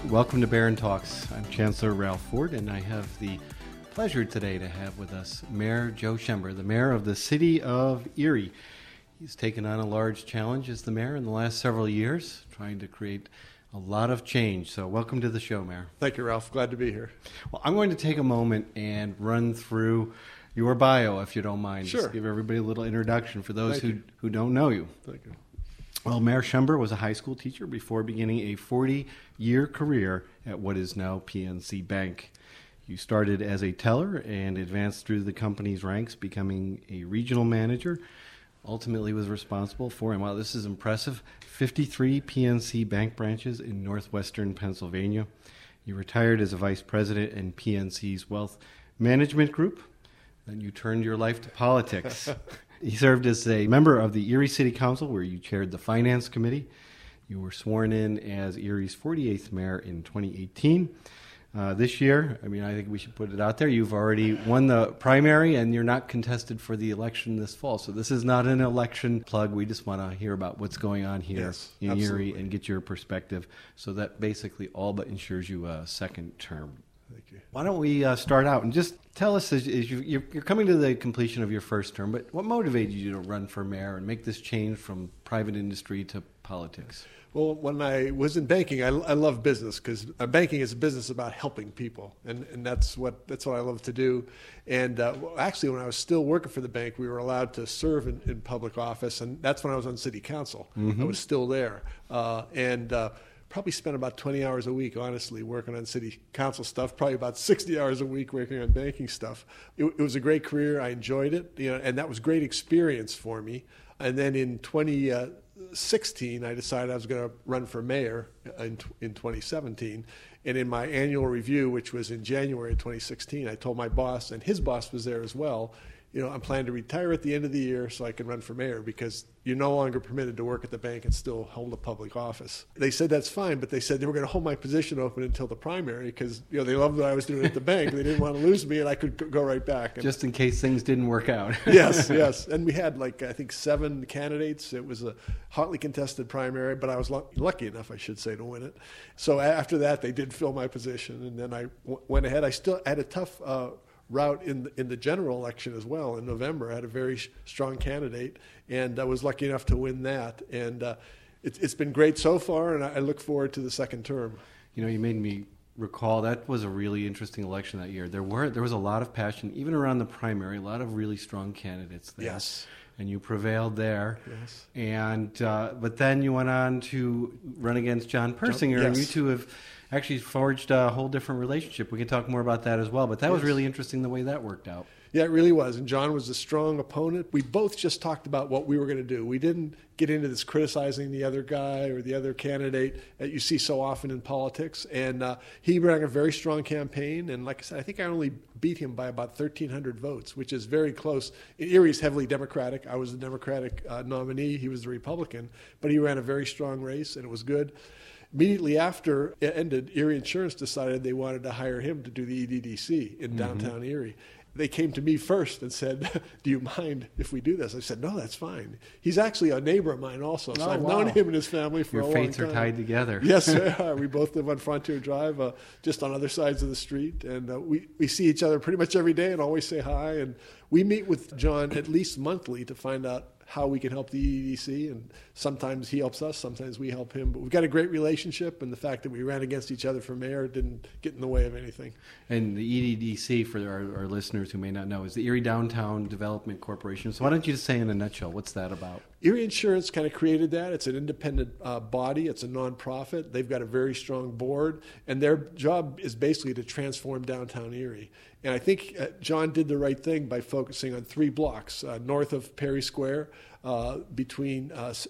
Welcome to Barron Talks. I'm Chancellor Ralph Ford, and I have the pleasure today to have with us Mayor Joe Schember, the mayor of the city of Erie. He's taken on a large challenge as the mayor in the last several years, trying to create a lot of change. So welcome to the show, Mayor. Thank you, Ralph. Glad to be here. Well, I'm going to take a moment and run through your bio, if you don't mind. Sure. Just give everybody a little introduction for those who don't know you. Thank you. Well, Mayor Schember was a high school teacher before beginning a 40-year career at what is now PNC Bank. You started as a teller and advanced through the company's ranks, becoming a regional manager. Ultimately was responsible for, and wow, this is impressive, 53 PNC Bank branches in northwestern Pennsylvania. You retired as a vice president in PNC's Wealth Management Group. Then you turned your life to politics. He served as a member of the Erie City Council, where you chaired the Finance Committee. You were sworn in as Erie's 48th mayor in 2018. This year, I think we should put it out there, you've already won the primary and you're not contested for the election this fall. So this is not an election plug. We just want to hear about what's going on here in absolutely. Erie and get your perspective. So that basically all but ensures you a second term. Thank you. Why don't we start out and just tell us, as you're coming to the completion of your first term, but what motivated you to run for mayor and make this change from private industry to politics? Well, when I was in banking, I love business because banking is a business about helping people, and that's what I love to do. And actually, when I was still working for the bank, we were allowed to serve in public office, and that's when I was on city council. Mm-hmm. I was still there, and probably spent about 20 hours a week, honestly, working on city council stuff. Probably about 60 hours a week working on banking stuff. It was a great career. I enjoyed it, and that was great experience for me. And then in 2016, I decided I was going to run for mayor in 2017. And in my annual review, which was in January of 2016, I told my boss, and his boss was there as well, I'm planning to retire at the end of the year so I can run for mayor because you're no longer permitted to work at the bank and still hold a public office. They said that's fine, but they said they were going to hold my position open until the primary because they loved what I was doing at the bank. They didn't want to lose me, and I could go right back. Just in case things didn't work out. Yes. And we had I think 7 candidates. It was a hotly contested primary, but I was lucky enough, I should say, to win it. So after that, they did fill my position, and then I went ahead. I still had a tough route in the general election as well in November. I had a very strong candidate, and I was lucky enough to win that. And it's been great so far, and I look forward to the second term. You made me recall that was a really interesting election that year. There was a lot of passion, even around the primary, a lot of really strong candidates there. Yes. And you prevailed there. Yes. And but then you went on to run against John Persinger, yes. and you two have actually forged a whole different relationship. We can talk more about that as well. But that was really interesting the way that worked out. Yeah, it really was. And John was a strong opponent. We both just talked about what we were going to do. We didn't get into this criticizing the other guy or the other candidate that you see so often in politics. And he ran a very strong campaign. And like I said, I think I only beat him by about 1,300 votes, which is very close. Erie's heavily Democratic. I was the Democratic nominee. He was the Republican. But he ran a very strong race, and it was good. Immediately after it ended, Erie Insurance decided they wanted to hire him to do the EDDC in downtown Erie. They came to me first and said, do you mind if we do this? I said, no, that's fine. He's actually a neighbor of mine also, so I've known him and his family for a long time. Your fates are tied together. Yes, they are. We both live on Frontier Drive, just on other sides of the street, and we see each other pretty much every day and always say hi. And we meet with John at least monthly to find out how we can help the EDC, and sometimes he helps us, sometimes we help him. But we've got a great relationship, and the fact that we ran against each other for mayor didn't get in the way of anything. And the EDDC, for our listeners who may not know, is the Erie Downtown Development Corporation. So why don't you just say in a nutshell, what's that about? Erie Insurance kind of created that. It's an independent body. It's a nonprofit. They've got a very strong board, and their job is basically to transform downtown Erie. And I think John did the right thing by focusing on 3 blocks north of Perry Square, between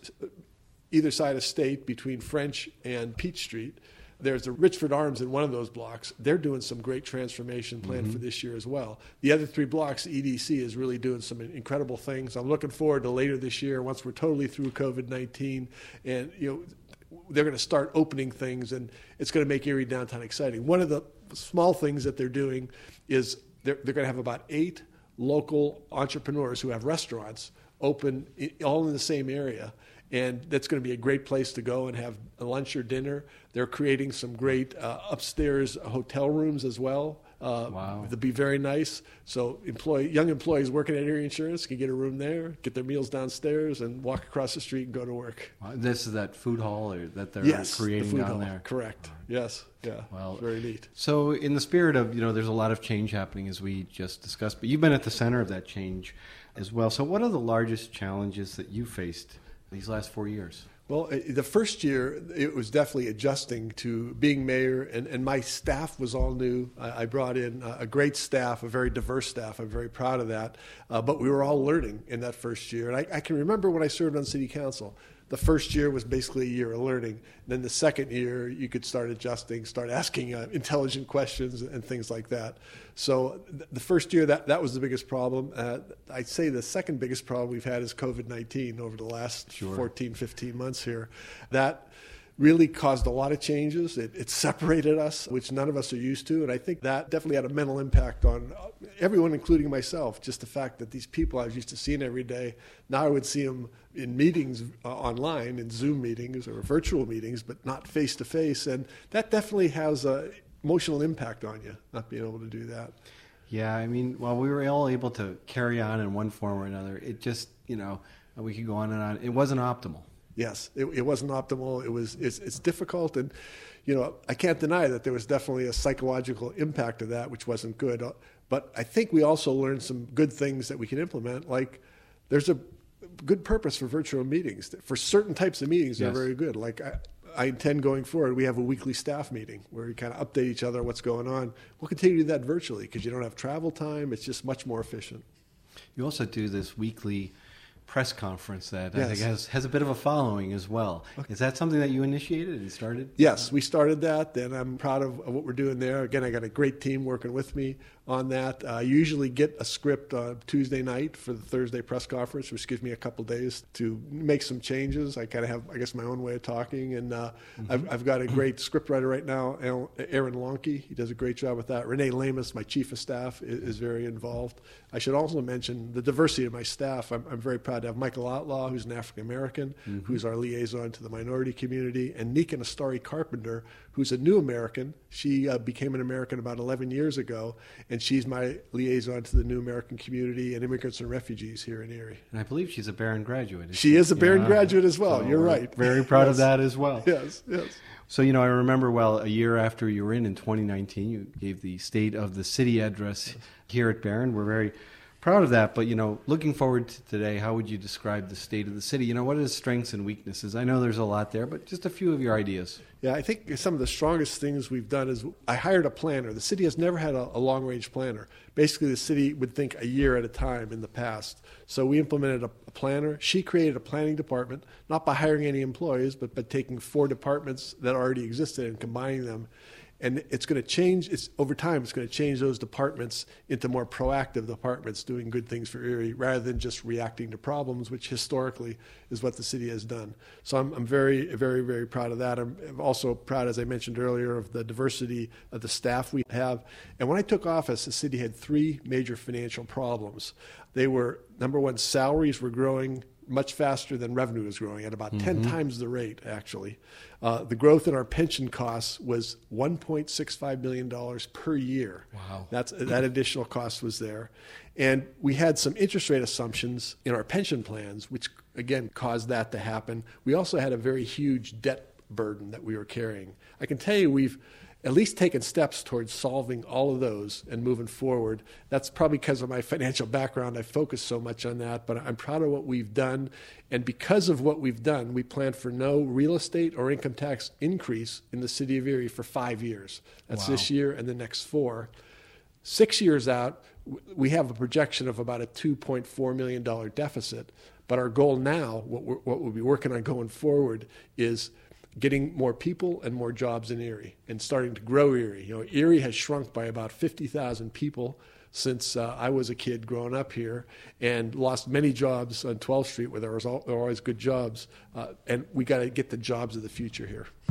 either side of State, between French and Peach Street. There's the Richford Arms in one of those blocks. They're doing some great transformation planned for this year as well. The other 3 blocks, EDC is really doing some incredible things. I'm looking forward to later this year, once we're totally through COVID-19, and they're going to start opening things, and it's going to make Erie downtown exciting. One of the small things that they're doing is they're going to have about 8 local entrepreneurs who have restaurants open all in the same area, and that's going to be a great place to go and have a lunch or dinner. They're creating some great upstairs hotel rooms as well. Wow. To be very nice. So young employees working at Erie Insurance can get a room there, get their meals downstairs, and walk across the street and go to work. This is that food hall that they're creating the food down hall. there. Correct. Yes. Yeah. Well, very neat. So in the spirit of, there's a lot of change happening as we just discussed, but you've been at the center of that change as well. So what are the largest challenges that you faced these last 4 years? Well, the first year, it was definitely adjusting to being mayor, and my staff was all new. I brought in a great staff, a very diverse staff. I'm very proud of that. But we were all learning in that first year. And I can remember when I served on city council, the first year was basically a year of learning. Then the second year, you could start adjusting, start asking intelligent questions and things like that. So the first year, that was the biggest problem. I'd say the second biggest problem we've had is COVID-19 over the last 14, 15 months here. That really caused a lot of changes. It separated us, which none of us are used to. And I think that definitely had a mental impact on everyone, including myself. Just the fact that these people I was used to seeing every day, now I would see them in meetings online, in Zoom meetings or virtual meetings, but not face-to-face. And that definitely has an emotional impact on you, not being able to do that. Yeah, I mean, while we were all able to carry on in one form or another, it just, we could go on and on. It wasn't optimal. Yes, it wasn't optimal. It's difficult, and I can't deny that there was definitely a psychological impact of that, which wasn't good. But I think we also learned some good things that we can implement. Like, there's a good purpose for virtual meetings. For certain types of meetings, they're very good. Like I intend going forward, we have a weekly staff meeting where we kind of update each other on what's going on. We'll continue to do that virtually because you don't have travel time. It's just much more efficient. You also do this weekly press conference that I think has a bit of a following as well. Okay. Is that something that you initiated and started? Yes, we started that, and I'm proud of what we're doing there. Again, I got a great team working with me on that. I usually get a script on Tuesday night for the Thursday press conference, which gives me a couple days to make some changes. I kind of have, I guess, my own way of talking, and I've got a great scriptwriter right now, Aaron Lonke. He does a great job with that. Renee Lamus, my chief of staff, is very involved. I should also mention the diversity of my staff. I'm very proud to have Michael Outlaw, who's an African-American, who's our liaison to the minority community, and Nika Nastari Carpenter, who's a new American. She became an American about 11 years ago, and she's my liaison to the new American community and immigrants and refugees here in Erie. And I believe she's a Barron graduate. She is a Barron graduate as well. So you're right. Very proud of that as well. Yes. So, I remember, a year after you were in 2019, you gave the State of the City address here at Barron. We're very proud of that, but, looking forward to today, how would you describe the state of the city? What are the strengths and weaknesses? I know there's a lot there, but just a few of your ideas. Yeah, I think some of the strongest things we've done is I hired a planner. The city has never had a long-range planner. Basically, the city would think a year at a time in the past. So we implemented a planner. She created a planning department, not by hiring any employees, but by taking 4 departments that already existed and combining them. And it's going to change, over time, it's going to change those departments into more proactive departments doing good things for Erie rather than just reacting to problems, which historically is what the city has done. So I'm very, very, very proud of that. I'm also proud, as I mentioned earlier, of the diversity of the staff we have. And when I took office, the city had 3 major financial problems. They were, number one, salaries were growing much faster than revenue was growing at about 10 times the rate, actually. The growth in our pension costs was $1.65 million per year. Wow. That additional cost was there. And we had some interest rate assumptions in our pension plans, which, again, caused that to happen. We also had a very huge debt burden that we were carrying. I can tell you we've at least taken steps towards solving all of those and moving forward. That's probably because of my financial background. I focus so much on that, but I'm proud of what we've done. And because of what we've done, we plan for no real estate or income tax increase in the city of Erie for 5 years. That's this year and the next 4. 6 years out, we have a projection of about a $2.4 million deficit. But our goal now, what we'll be working on going forward, is getting more people and more jobs in Erie and starting to grow Erie. Erie has shrunk by about 50,000 people since I was a kid growing up here, and lost many jobs on 12th Street where there were always good jobs. And we got to get the jobs of the future here.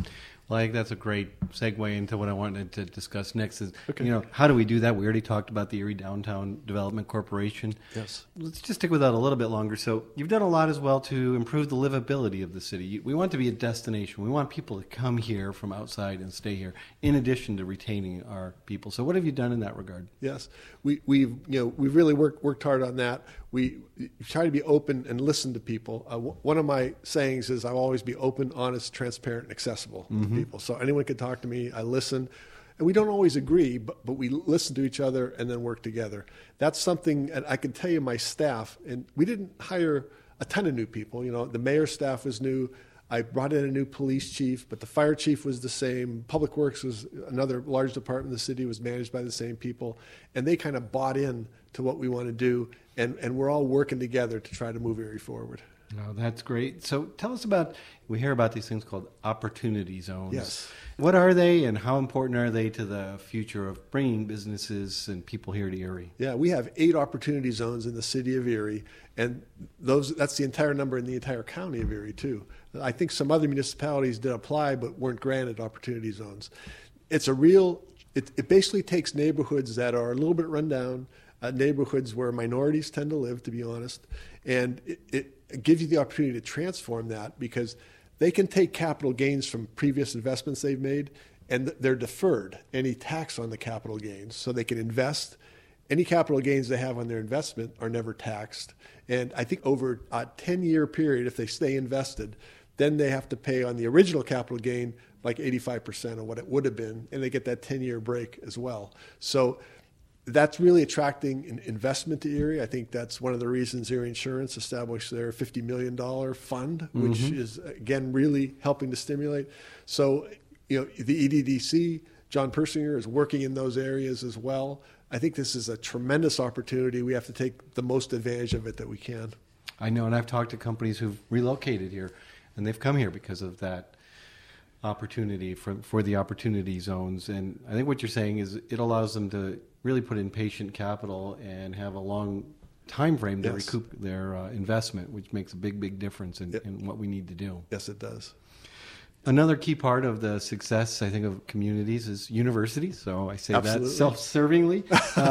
Well, I think that's a great segue into what I wanted to discuss next is, Okay. you know, how do we do that? We already talked about the Erie Downtown Development Corporation. Yes. Let's just stick with that a little bit longer. So you've done a lot as well to improve the livability of the city. We want to be a destination. We want people to come here from outside and stay here, in addition to retaining our people. So what have you done in that regard? Yes, we've really worked hard on that. We try to be open and listen to people. One of my sayings is I'll always be open, honest, transparent, and accessible to people. So anyone can talk to me. I listen. And we don't always agree, but we listen to each other and then work together. That's something, and I can tell you my staff, and we didn't hire a ton of new people. You know, the mayor's staff was new. I brought in a new police chief, but the fire chief was the same. Public Works was another large department in the city, was managed by the same people. And they kind of bought in to what we want to do, and we're all working together to try to move Erie forward. Oh, that's great. So tell us about, we hear about these things called opportunity zones. Yes. What are they and how important are they to the future of bringing businesses and people here to Erie? Yeah, we have 8 opportunity zones in the city of Erie, and that's the entire number in the entire county of Erie, too. I think some other municipalities did apply but weren't granted opportunity zones. It's a real, it basically takes neighborhoods that are a little bit run down, neighborhoods where minorities tend to live, to be honest, and it gives you the opportunity to transform that because they can take capital gains from previous investments they've made, and they're deferred any tax on the capital gains, so they can invest. Any capital gains they have on their investment are never taxed. And I think over a 10-year period, if they stay invested, then they have to pay on the original capital gain like 85% of what it would have been, and they get that 10-year break as well. So that's really attracting an investment to Erie. I think that's one of the reasons Erie Insurance established their $50 million fund, which is, again, really helping to stimulate. So, you know, the EDDC, John Persinger is working in those areas as well. I think this is a tremendous opportunity. We have to take the most advantage of it that we can. I know, and I've talked to companies who've relocated here, and they've come here because of that opportunity for the opportunity zones. And I think what you're saying is it allows them to really put in patient capital and have a long time frame to recoup their investment, which makes a big difference in what we need to do. Yes, it does. Another key part of the success, I think, of communities is universities. So I say Absolutely. that self-servingly.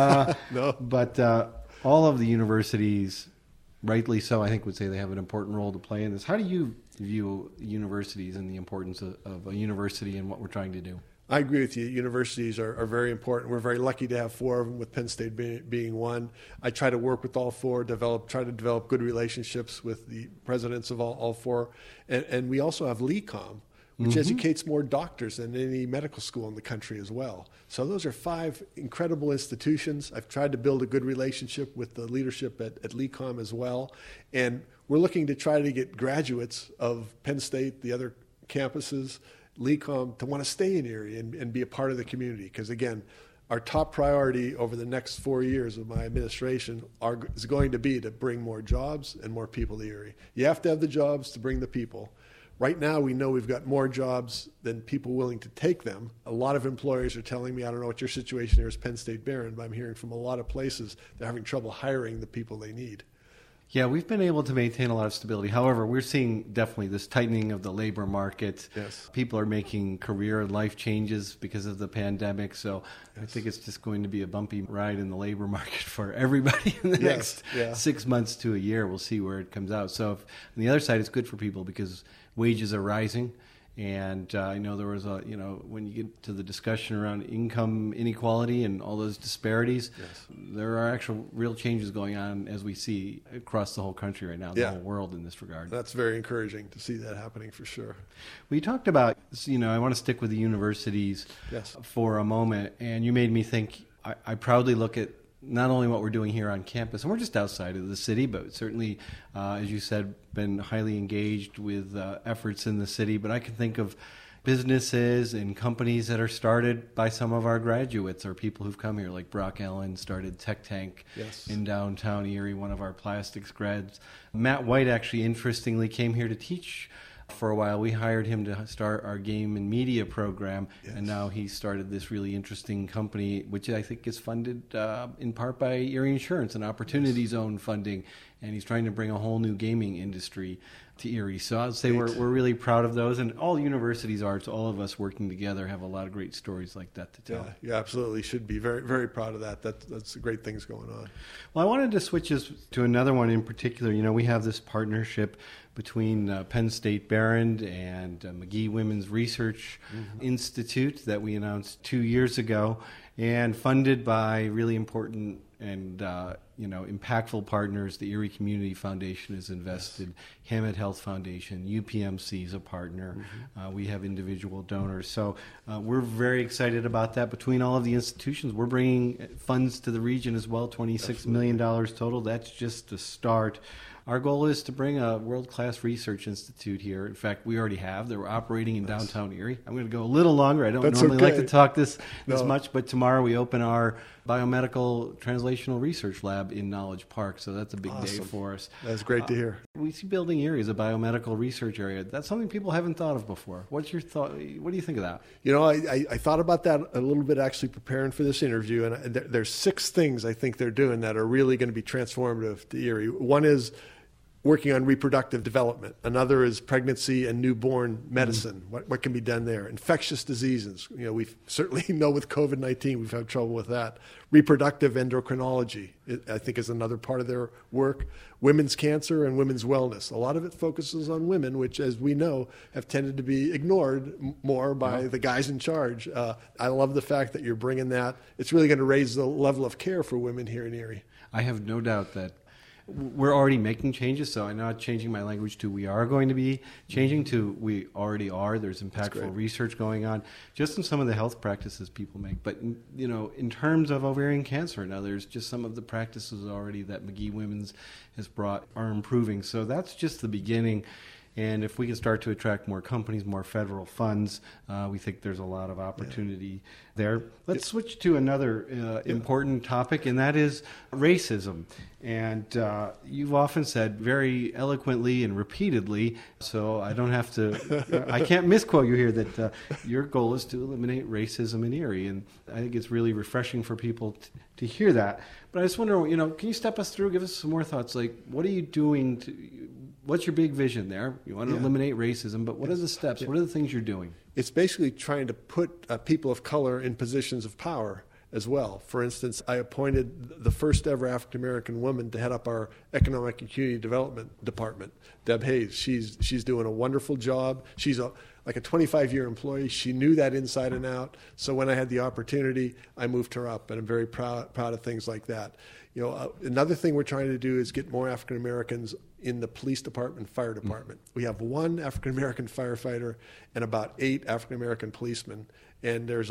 No. But all of the universities, rightly so, I think would say they have an important role to play in this. How do you view universities and the importance of a university and what we're trying to do? I agree with you. Universities are very important. We're very lucky to have 4 of them, with Penn State being one. I try to work with all 4, try to develop good relationships with the presidents of all 4. And we also have LECOM, which educates more doctors than any medical school in the country as well. So those are 5 incredible institutions. I've tried to build a good relationship with the leadership at LECOM as well. And we're looking to try to get graduates of Penn State, the other campuses, LECOM, to want to stay in Erie and be a part of the community. Because again, our top priority over the next 4 years of my administration is going to be to bring more jobs and more people to Erie. You have to have the jobs to bring the people. Right now, we know we've got more jobs than people willing to take them. A lot of employers are telling me, I don't know what your situation here is, Penn State Barron, but I'm hearing from a lot of places they're having trouble hiring the people they need. Yeah, we've been able to maintain a lot of stability. However, we're seeing definitely this tightening of the labor market. Yes. People are making career and life changes because of the pandemic. So I think it's just going to be a bumpy ride in the labor market for everybody in the next 6 months to a year. We'll see where it comes out. So on the other side, it's good for people because wages are rising. And I know there was when you get to the discussion around income inequality and all those disparities, there are actual real changes going on as we see across the whole country right now, the whole world in this regard. That's very encouraging to see that happening for sure. We talked about, I want to stick with the universities for a moment, and you made me think, I proudly look at not only what we're doing here on campus, and we're just outside of the city, but certainly, as you said, been highly engaged with efforts in the city. But I can think of businesses and companies that are started by some of our graduates or people who've come here, like Brock Allen started Tech Tank in downtown Erie, one of our plastics grads. Matt White actually, interestingly, came here to teach for a while. We hired him to start our game and media program, and now he started this really interesting company, which I think is funded in part by Erie Insurance and Opportunity Zone funding. and he's trying to bring a whole new gaming industry to Erie. So I'd say we're really proud of those, and all universities are. It's all of us working together have a lot of great stories like that to tell. Yeah, you absolutely should be very, very proud of that. That's great things going on. Well, I wanted to switch us to another one in particular. We have this partnership between Penn State Behrend and McGee Women's Research Institute that we announced 2 years ago, and funded by really important and impactful partners. The Erie Community Foundation is invested. Hammett Health Foundation, UPMC is a partner. We have individual donors. So we're very excited about that. Between all of the institutions, we're bringing funds to the region as well, $26 million total. That's just the start. Our goal is to bring a world-class research institute here. In fact, we already have. They're operating in downtown Erie. I'm going to go a little longer. I don't normally like to talk this much, but tomorrow we open our biomedical translational research lab in Knowledge Park, so that's a big day for us. That's great to hear. We see Building Erie as a biomedical research area. That's something people haven't thought of before. What's your thought? What do you think of that? I thought about that a little bit actually preparing for this interview, and there's 6 things I think they're doing that are really going to be transformative to Erie. One is working on reproductive development. Another is pregnancy and newborn medicine. What can be done there? Infectious diseases. We certainly know with COVID-19 we've had trouble with that. Reproductive endocrinology, I think, is another part of their work. Women's cancer and women's wellness. A lot of it focuses on women, which, as we know, have tended to be ignored more by the guys in charge. I love the fact that you're bringing that. It's really going to raise the level of care for women here in Erie. I have no doubt that we're already making changes, so I'm not changing my language to we are going to be changing to we already are. There's impactful research going on just in some of the health practices people make. But, in terms of ovarian cancer, now there's just some of the practices already that McGee Women's has brought are improving. So that's just the beginning. And if we can start to attract more companies, more federal funds, we think there's a lot of opportunity there. Let's switch to another important topic, and that is racism. And you've often said very eloquently and repeatedly, so I don't have to, I can't misquote you here, that your goal is to eliminate racism in Erie. And I think it's really refreshing for people to hear that. But I just wonder, can you step us through, give us some more thoughts? Like, what are you doing what's your big vision there? You want to eliminate racism, but what are the steps? What are the things you're doing? It's basically trying to put people of color in positions of power as well. For instance, I appointed the first ever African-American woman to head up our Economic and Community Development Department, Deb Hayes. She's doing a wonderful job. She's like a 25-year employee. She knew that inside and out. So when I had the opportunity, I moved her up, and I'm very proud of things like that. Another thing we're trying to do is get more African Americans in the police department, fire department. We have 1 African American firefighter and about 8 African American policemen, and there's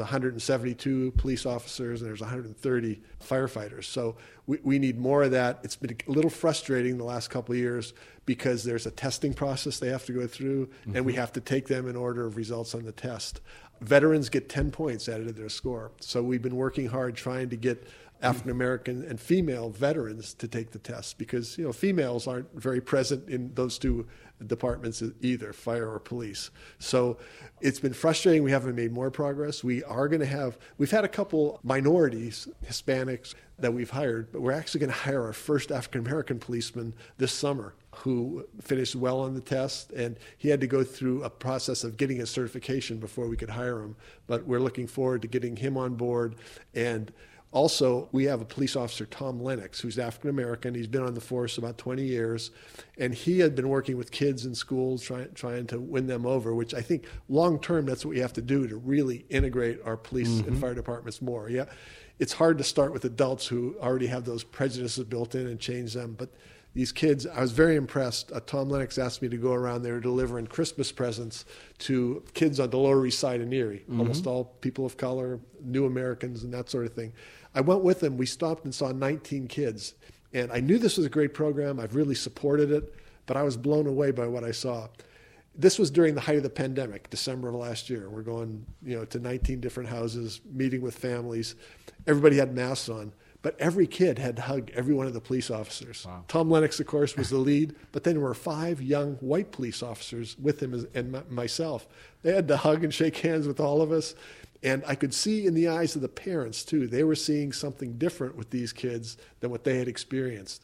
172 police officers and there's 130 firefighters. So we need more of that. It's been a little frustrating the last couple of years because there's a testing process they have to go through, and we have to take them in order of results on the test. Veterans get 10 points added to their score. So we've been working hard trying to get African American and female veterans to take the test because females aren't very present in those 2 departments either, fire or police. So it's been frustrating. We haven't made more progress. We've had a couple minorities, Hispanics, that we've hired, but we're actually going to hire our first African American policeman this summer who finished well on the test, and he had to go through a process of getting his certification before we could hire him. But we're looking forward to getting him on board. And also, we have a police officer, Tom Lennox, who's African American. He's been on the force about 20 years, and he had been working with kids in schools, trying to win them over, which I think long term, that's what we have to do to really integrate our police and fire departments more. Yeah, it's hard to start with adults who already have those prejudices built in and change them, but these kids, I was very impressed. Tom Lennox asked me to go around there delivering Christmas presents to kids on the Lower East Side in Erie, almost all people of color, new Americans, and that sort of thing. I went with him. We stopped and saw 19 kids. And I knew this was a great program. I've really supported it, but I was blown away by what I saw. This was during the height of the pandemic, December of last year. We're going to 19 different houses, meeting with families. Everybody had masks on. But every kid had to hug every one of the police officers. Wow. Tom Lennox, of course, was the lead, but then there were 5 young white police officers with him and myself. They had to hug and shake hands with all of us. And I could see in the eyes of the parents, too, they were seeing something different with these kids than what they had experienced.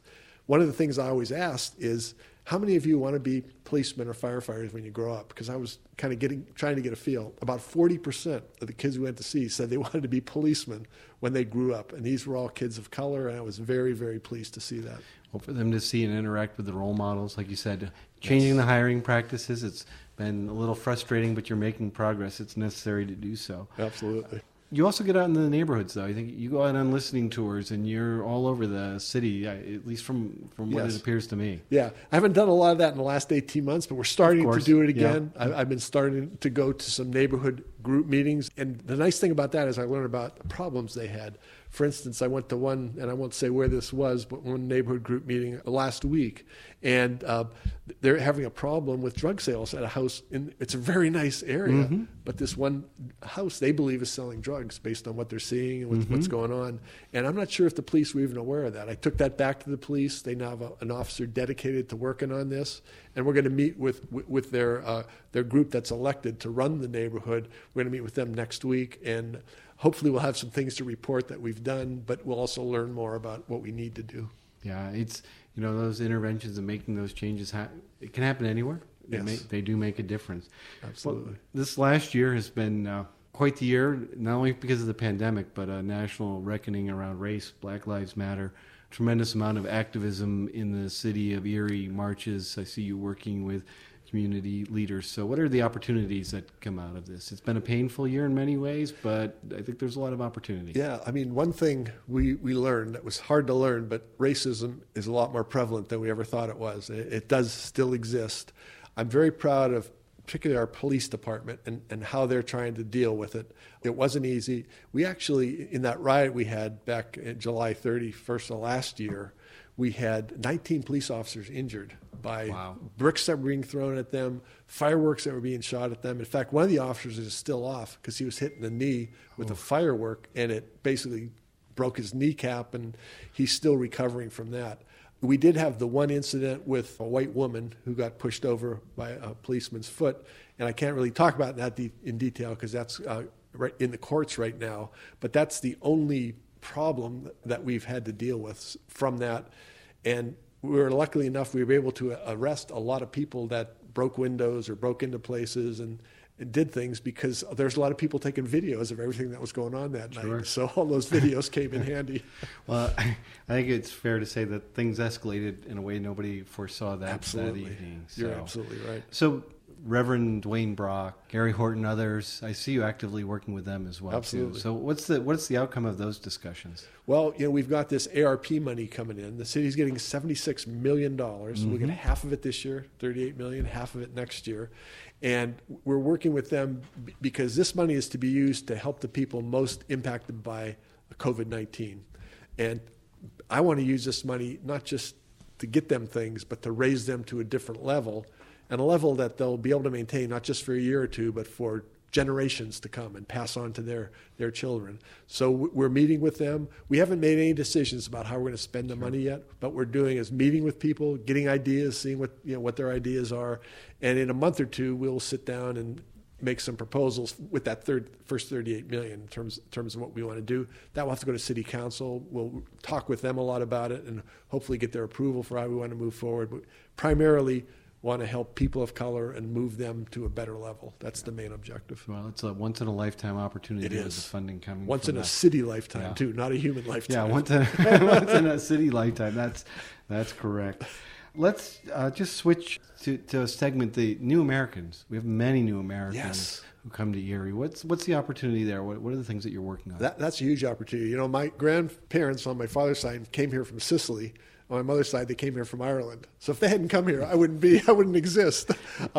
one of the things I always asked is, how many of you want to be policemen or firefighters when you grow up? Because I was kind of trying to get a feel. About 40% of the kids we went to see said they wanted to be policemen when they grew up. And these were all kids of color, and I was very, very pleased to see that. Well, for them to see and interact with the role models, like you said, changing the hiring practices, it's been a little frustrating, but you're making progress. It's necessary to do so. Absolutely. You also get out into the neighborhoods, though. I think you go out on listening tours, and you're all over the city, at least from what it appears to me. Yeah, I haven't done a lot of that in the last 18 months, but we're starting to do it again. Yeah. I've been starting to go to some neighborhood group meetings, and the nice thing about that is I learned about the problems they had. For instance, I went to one, and I won't say where this was, but one neighborhood group meeting last week, and they're having a problem with drug sales at a house. It's a very nice area, but this one house they believe is selling drugs based on what they're seeing and what's going on. And I'm not sure if the police were even aware of that. I took that back to the police. They now have an officer dedicated to working on this, and we're going to meet with their group that's elected to run the neighborhood. We're going to meet with them next week, and hopefully we'll have some things to report that we've done, but we'll also learn more about what we need to do. Yeah, it's, those interventions and making those changes, it can happen anywhere. Yes. They do make a difference. Absolutely. Well, this last year has been quite the year, not only because of the pandemic, but a national reckoning around race, Black Lives Matter, tremendous amount of activism in the city of Erie, marches. I see you working with community leaders. So what are the opportunities that come out of this? It's been a painful year in many ways, but I think there's a lot of opportunity. Yeah, I mean, one thing we learned that was hard to learn, but racism is a lot more prevalent than we ever thought it was. It does still exist. I'm very proud of particularly our police department and how they're trying to deal with it. It wasn't easy. We actually, in that riot we had back in July 31st of last year, we had 19 police officers injured by bricks that were being thrown at them, fireworks that were being shot at them. In fact, one of the officers is still off because he was hit in the knee with a firework, and it basically broke his kneecap, and he's still recovering from that. We did have the one incident with a white woman who got pushed over by a policeman's foot, and I can't really talk about that in detail because that's right in the courts right now, but that's the only problem that we've had to deal with from that. And we were luckily enough, we were able to arrest a lot of people that broke windows or broke into places and did things because there's a lot of people taking videos of everything that was going on that night. So all those videos came in handy. Well, I think it's fair to say that things escalated in a way nobody foresaw that evening. So, you're absolutely right. So Reverend Dwayne Brock, Gary Horton, others, I see you actively working with them as well. Absolutely. Too. So what's the outcome of those discussions? Well, we've got this ARP money coming in. The city's getting $76 million. We'll get half of it this year, $38 million, half of it next year. And we're working with them because this money is to be used to help the people most impacted by COVID-19. And I want to use this money not just to get them things, but to raise them to a different level, and a level that they'll be able to maintain not just for a year or two, but for generations to come and pass on to their children. So we're meeting with them. We haven't made any decisions about how we're going to spend the money yet, but we're doing is meeting with people, getting ideas, seeing what their ideas are, and in a month or two we'll sit down and make some proposals with that first $38 million in terms of what we want to do. That will have to go to City Council. We'll talk with them a lot about it and hopefully get their approval for how we want to move forward. But primarily, want to help people of color and move them to a better level. That's the main objective. Well, it's a once-in-a-lifetime opportunity. It is. With the funding coming once in a city lifetime, too, not a human lifetime. Yeah, once in a city lifetime. That's correct. Let's just switch to a segment, the New Americans. We have many New Americans who come to Erie. What's the opportunity there? What are the things that you're working on? That's a huge opportunity. My grandparents on my father's side came here from Sicily. On my mother's side, they came here from Ireland. So if they hadn't come here, I wouldn't exist.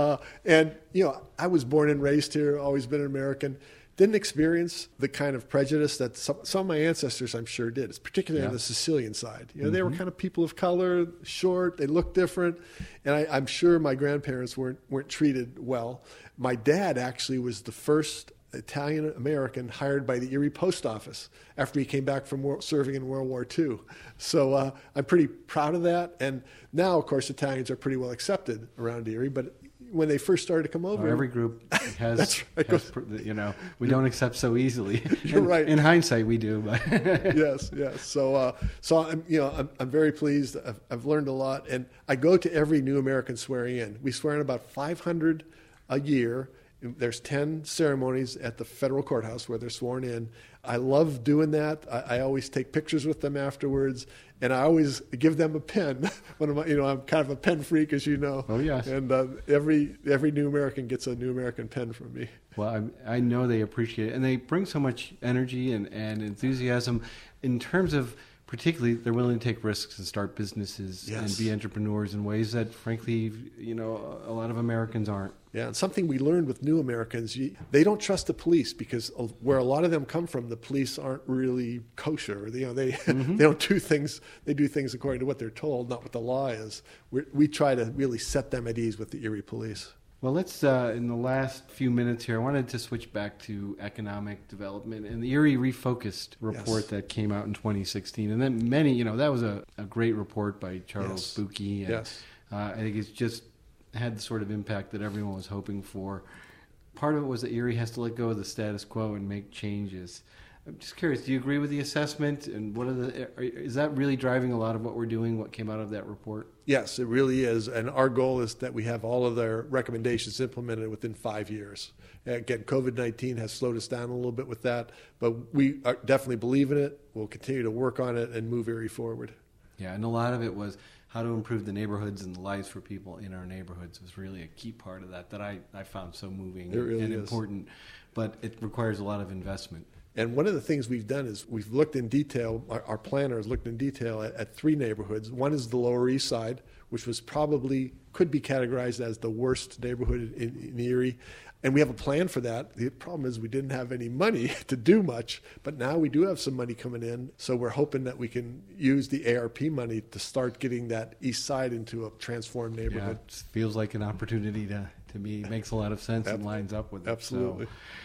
And I was born and raised here, always been an American. Didn't experience the kind of prejudice that some of my ancestors, I'm sure, did. It's particularly on the Sicilian side. They were kind of people of color, short, they looked different, and I'm sure my grandparents weren't treated well. My dad actually was the first Italian American hired by the Erie Post Office after he came back from serving in World War II. So I'm pretty proud of that. And now, of course, Italians are pretty well accepted around Erie, but when they first started to come over. Every group has, That's right. we don't accept so easily. You're right. In hindsight, we do. But yes. So I'm very pleased. I've learned a lot, and I go to every new American swearing in. We swear in about 500 a year. There's 10 ceremonies at the federal courthouse where they're sworn in. I love doing that. I always take pictures with them afterwards, and I always give them a pen. I'm kind of a pen freak, as you know. Oh, yes. And every new American gets a new American pen from me. Well, I know they appreciate it, and they bring so much energy and enthusiasm in terms of, particularly, they're willing to take risks and start businesses and be entrepreneurs in ways that, frankly, a lot of Americans aren't. Yeah, and something we learned with new Americans, they don't trust the police because where a lot of them come from, the police aren't really kosher. They don't do things. They do things according to what they're told, not what the law is. We try to really set them at ease with the Erie police. Well, let's, in the last few minutes here, I wanted to switch back to economic development and the Erie Refocused report that came out in 2016. And then that was a great report by Charles Buki. And, I think it's just had the sort of impact that everyone was hoping for. Part of it was that Erie has to let go of the status quo and make changes. I'm just curious, do you agree with the assessment? And is that really driving a lot of what we're doing, what came out of that report? Yes, it really is. And our goal is that we have all of their recommendations implemented within 5 years. Again, COVID-19 has slowed us down a little bit with that, but we definitely believe in it. We'll continue to work on it and move Erie forward. Yeah, and a lot of it was how to improve the neighborhoods and the lives for people in our neighborhoods was really a key part of that I found so moving and important. But it requires a lot of investment. And one of the things we've done is we've looked in detail, our planners looked in detail at 3 neighborhoods. One is the Lower East Side, which could be categorized as the worst neighborhood in Erie. And we have a plan for that. The problem is we didn't have any money to do much, but now we do have some money coming in. So we're hoping that we can use the ARP money to start getting that east side into a transformed neighborhood. Yeah, it feels like an opportunity to me. It makes a lot of sense and lines up with it. Absolutely.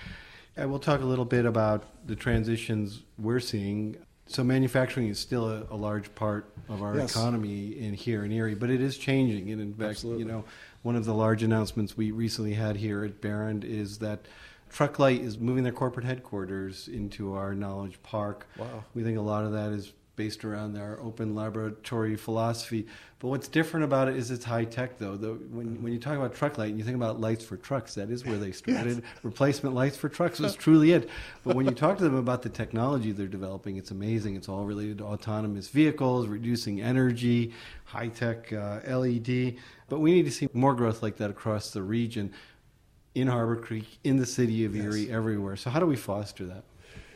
So, we'll talk a little bit about the transitions we're seeing. So manufacturing is still a large part of our economy here in Erie, but it is changing. And in fact, one of the large announcements we recently had here at Behrend is that Trucklight is moving their corporate headquarters into our Knowledge Park. Wow. We think a lot of that is based around our open laboratory philosophy. But what's different about it is it's high tech, though. When you talk about Trucklight and you think about lights for trucks, that is where they started. Replacement lights for trucks was truly it. But when you talk to them about the technology they're developing, it's amazing. It's all related to autonomous vehicles, reducing energy, high tech LED. But we need to see more growth like that across the region, in Harbor Creek, in the city of Erie, everywhere. So how do we foster that?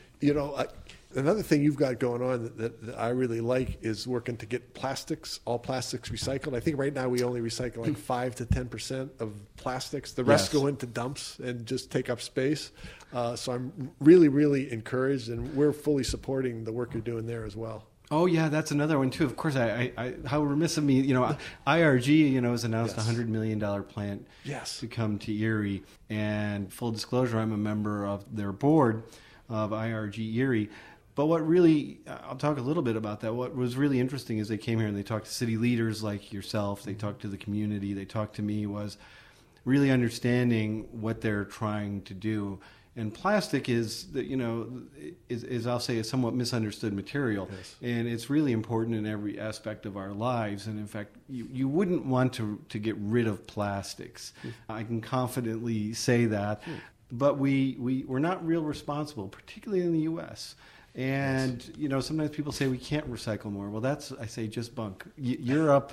Another thing you've got going on that I really like is working to get all plastics recycled. I think right now we only recycle like 5 to 10% of plastics. The rest go into dumps and just take up space. So I'm really, really encouraged, and we're fully supporting the work you're doing there as well. Oh, yeah, that's another one, too. Of course, how remiss of me, IRG, has announced a $100 million plant to come to Erie. And full disclosure, I'm a member of their board of IRG Erie. But what really, I'll talk a little bit about that. What was really interesting is they came here and they talked to city leaders like yourself. They talked to the community. They talked to me, was really understanding what they're trying to do. And plastic is I'll say, a somewhat misunderstood material. Yes. And it's really important in every aspect of our lives. And in fact, you wouldn't want to get rid of plastics. I can confidently say that. But we're not real responsible, particularly in the U.S., and, sometimes people say we can't recycle more. Well, I say, just bunk. Europe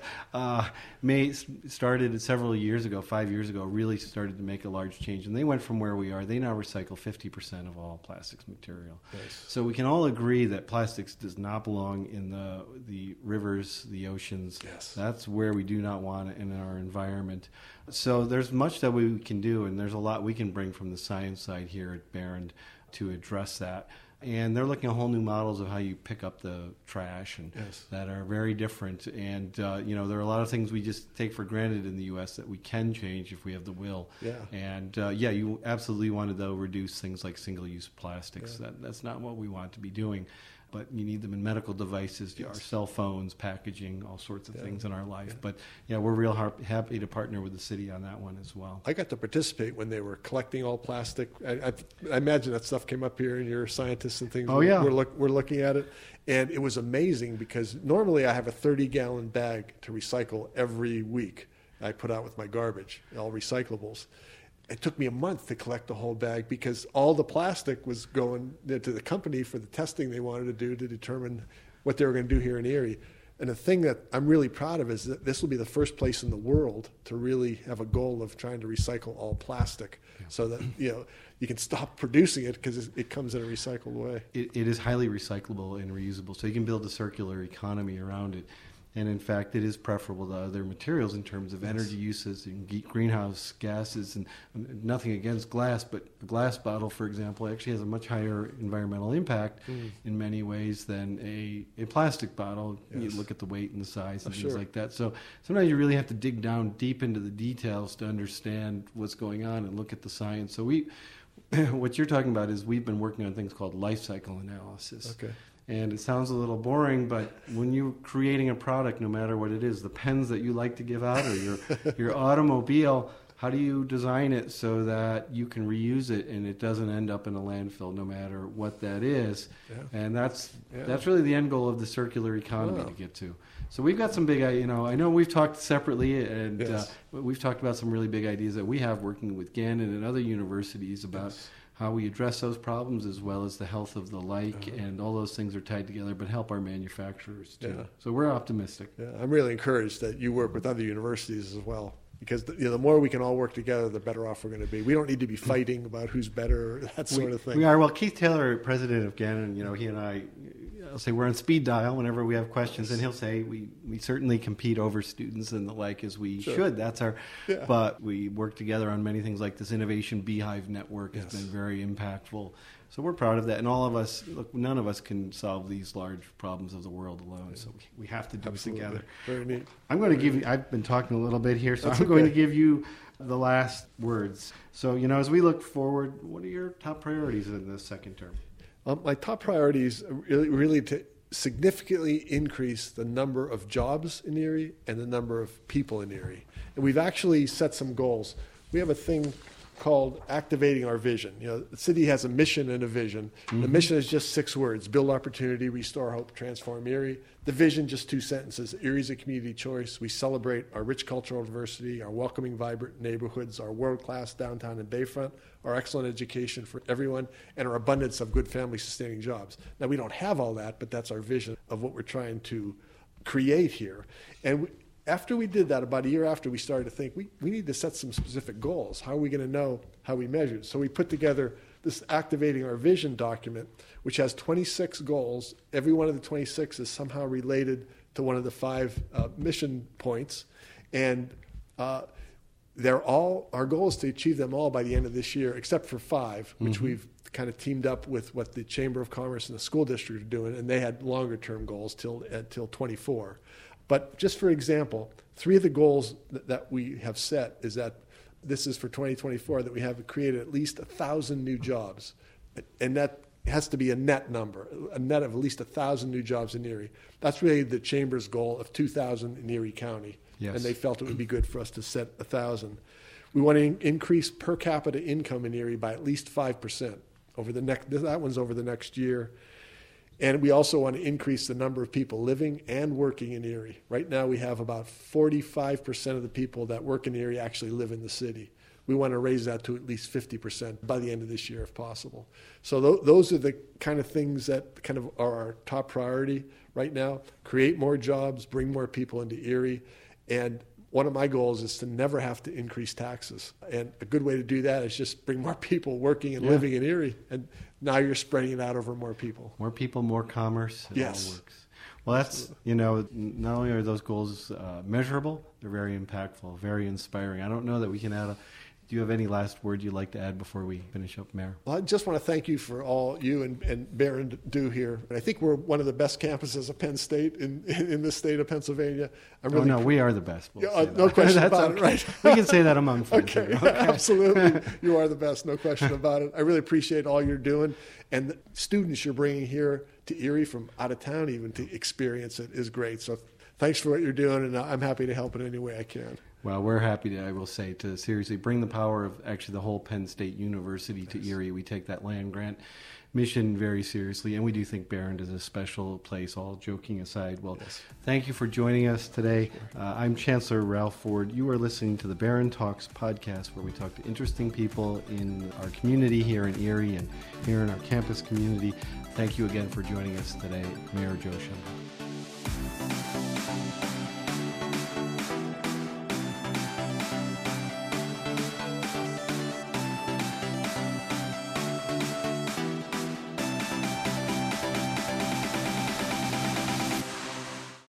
started several years ago, 5 years ago, really started to make a large change. And they went from where we are. They now recycle 50% of all plastics material. Yes. So we can all agree that plastics does not belong in the rivers, the oceans. Yes. That's where we do not want it in our environment. So there's much that we can do, and there's a lot we can bring from the science side here at Behrend to address that. And they're looking at whole new models of how you pick up the trash and that are very different. And, there are a lot of things we just take for granted in the U.S. that we can change if we have the will. Yeah. And, you absolutely want to, though, reduce things like single-use plastics. Yeah. That's not what we want to be doing. but you need them in medical devices, Yes. our cell phones, packaging, all sorts of Yeah. things in our life. Yeah. But yeah, we're real happy to partner with the city on that one as well. I got to participate when they were collecting all plastic. I imagine that stuff came up here, and your scientists and things Oh, yeah. were looking at it. And it was amazing because normally I have a 30-gallon bag to recycle every week. I put out with my garbage, all recyclables. It took me a month to collect the whole bag because all the plastic was going to the company for the testing they wanted to do to determine what they were going to do here in Erie. And the thing that I'm really proud of is that this will be the first place in the world to really have a goal of trying to recycle all plastic, so that you can stop producing it because it comes in a recycled way. It is highly recyclable and reusable, so you can build a circular economy around it. And in fact, it is preferable to other materials in terms of energy uses and greenhouse gases. And nothing against glass, but a glass bottle, for example, actually has a much higher environmental impact in many ways than a plastic bottle. Yes. You look at the weight and the size and things Sure. like that. So sometimes you really have to dig down deep into the details to understand what's going on and look at the science. So what you're talking about is we've been working on things called life cycle analysis. Okay. And it sounds a little boring, but when you're creating a product, no matter what it is, the pens that you like to give out or your automobile, how do you design it so that you can reuse it and it doesn't end up in a landfill, no matter what that is? Yeah. And that's Yeah. really the end goal of the circular economy Wow. to get to. So we've got some big, I know we've talked separately, and Yes. we've talked about some really big ideas that we have working with Gannon and other universities about Yes. how we address those problems, as well as the health of the lake, and all those things are tied together, but help our manufacturers too. Yeah. So we're optimistic. Yeah, I'm really encouraged that you work with other universities as well, because the more we can all work together, the better off we're going to be. We don't need to be fighting about who's better, that sort of thing. We are. Well, Keith Taylor, president of Gannon, he and I'll say we're on speed dial whenever we have questions, and he'll say we certainly compete over students and the like, as we Sure. should. That's our. Yeah. But we work together on many things, like this Innovation Beehive Network has Yes. been very impactful. So we're proud of that, and all of us. Look, none of us can solve these large problems of the world alone. So we have to do Absolutely. it together. Very neat. I'm going to give you, I've been talking a little bit here, so That's I'm going to okay. give you the last words. So, as we look forward, what are your top priorities in this second term? My top priorities are really to significantly increase the number of jobs in Erie and the number of people in Erie. And we've actually set some goals. We have a thing called activating our vision. The city has a mission and a vision. The mission is just 6 words: build opportunity, restore hope, transform Erie. The vision, just 2 sentences: Erie's a community choice. We celebrate our rich cultural diversity, our welcoming, vibrant neighborhoods, our world-class downtown and bayfront, our excellent education for everyone, and our abundance of good family-sustaining jobs. Now, we don't have all that, but that's our vision of what we're trying to create here. And after we did that, about a year after, we started to think, we need to set some specific goals. How are we going to know how we measure it? So we put together this Activating Our Vision document, which has 26 goals. Every one of the 26 is somehow related to one of the 5 mission points. And they're all, our goal is to achieve them all by the end of this year, except for 5, which we've kind of teamed up with what the Chamber of Commerce and the school district are doing, and they had longer term goals till 24. But just for example, 3 of the goals that we have set is that this is for 2024, that we have created at least 1,000 new jobs. And that has to be a net number, a net of at least 1,000 new jobs in Erie. That's really the Chamber's goal of 2,000 in Erie County. Yes. And they felt it would be good for us to set 1,000. We want to increase per capita income in Erie by at least 5% over the next, that one's over the next year. And we also want to increase the number of people living and working in Erie. Right now we have about 45% of the people that work in Erie actually live in the city. We want to raise that to at least 50% by the end of this year if possible. So those are the kind of things that kind of are our top priority right now. Create more jobs, bring more people into Erie. And one of my goals is to never have to increase taxes. And a good way to do that is just bring more people working and living in Erie. And now you're spreading it out over more people. More people, more commerce. It Yes. all works. Well, that's, not only are those goals measurable, they're very impactful, very inspiring. I don't know that we can add Do you have any last word you'd like to add before we finish up, Mayor? Well, I just want to thank you for all you and Barron do here. And I think we're one of the best campuses of Penn State in the state of Pennsylvania. No, we are the best. We'll no question about it, right? We can say that among friends. Okay, absolutely. You are the best, no question about it. I really appreciate all you're doing. And the students you're bringing here to Erie from out of town even to experience it is great. So thanks for what you're doing, and I'm happy to help in any way I can. Well, we're happy to, I will say, to seriously bring the power of actually the whole Penn State University to Erie. We take that land grant mission very seriously, and we do think Barron is a special place, all joking aside. Well, Thank you for joining us today. I'm Chancellor Ralph Ford. You are listening to the Barron Talks podcast, where we talk to interesting people in our community here in Erie and here in our campus community. Thank you again for joining us today, Mayor Joe Schember.